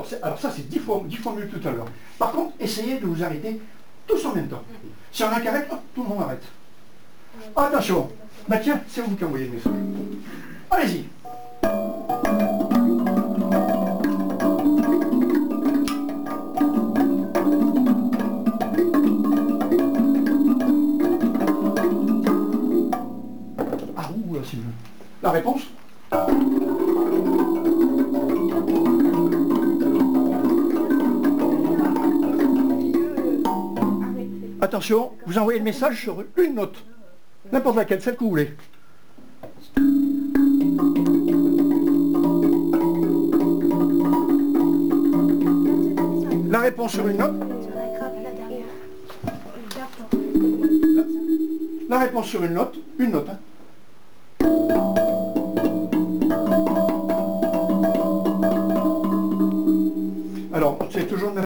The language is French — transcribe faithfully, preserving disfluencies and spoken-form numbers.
alors, alors ça c'est dix fois, dix fois mieux que tout à l'heure. Par contre, essayez de vous arrêter tous en même temps. Si on a un arrête, hop, tout le monde arrête. Attention. Bah tiens, c'est vous qui envoyez le message. Allez-y. Ah ouh, là c'est mieux. La réponse? Attention, vous envoyez le message sur une note. N'importe laquelle, celle que vous voulez. La réponse sur une note. La réponse sur une note, une note. Hein. Alors, c'est toujours